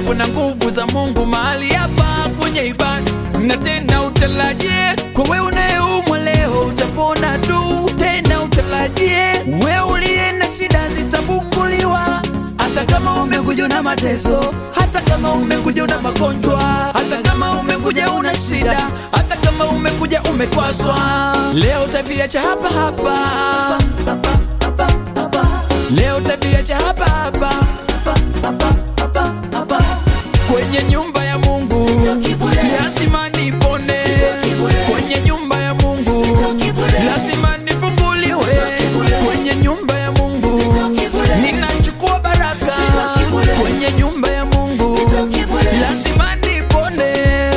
uwepo na nguvu za Mungu mahali hapa kwenye ibada. Na tena utarajie kwa wewe unayeumwa leo utapona tu. Tena utarajie wewe uliye na shida zitafunguliwa. Hata kama umekuja na mateso, hata kama umekuja na magonjwa, hata kama umekuja una shida, hata kama umekuja umekwazwa, leo utaviacha hapa hapa. Leo utaviacha hapa hapa. Kwenye nyumba ya Mungu lazima nipone. Kwenye nyumba ya Mungu lazima nifunguliwe. Kwenye nyumba ya Mungu ninachukua baraka. Kwenye nyumba ya Mungu lazima nipone.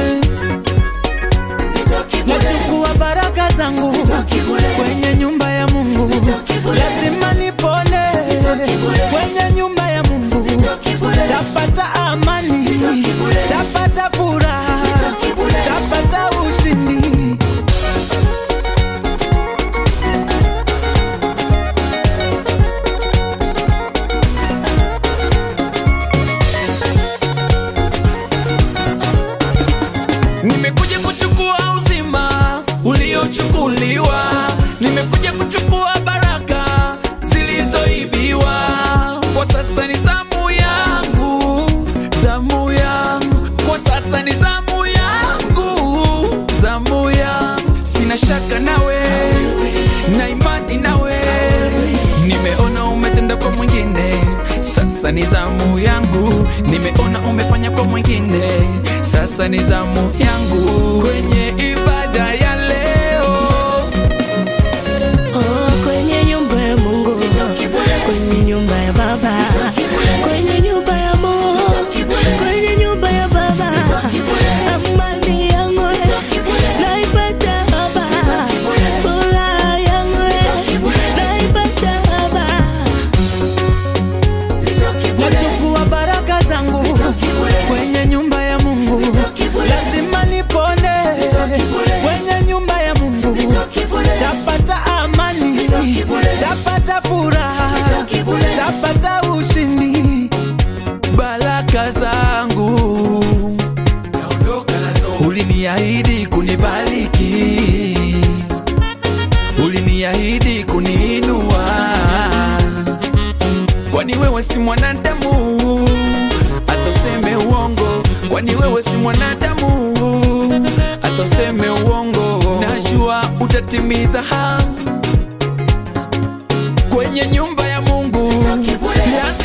Nachukua baraka zangu kwenye nyumba ya Mungu lazima nipone. Kwenye nyumba ya Mungu tapata amani, tapata furaha, tapata ushindi. Nimekuja kuchukua uzima uliochukuliwa. Nimekuja kuchukua baraka zilizoibiwa. Kwa sasa ni zamu yangu, zamu yangu. Kwa sasa ni zamu yangu, zamu yangu. Sina shaka nawe, na imani nawe. Nimeona umetenda kwa mwingine, sasa ni zamu yangu. Nimeona umefanya kwa mwingine, sasa ni zamu yangu. Kwenye ibada ya leo, kwenye nyumba ya Mungu, kwenye nyumba ya Baba, kwenye nyumba ya Mungu, kwenye nyumba ya Baba, amani yangu naipata hapa, furaha yangu naipata hapa. nachukua baraka zangu kwenye nyumba ya Mungu lazima nipone. Kwenye nyumba ya Mungu tapata amani, tapata furaha, tapata ushindi. Baraka zangu uliniahidi kunibariki, uliniahidi kuniinua. Kwani wewe si mwanadamu hata useme uongo? Kwani wewe si mwanadamu hata useme uongo? Najua utatimiza kwenye nyumba ya Mungu.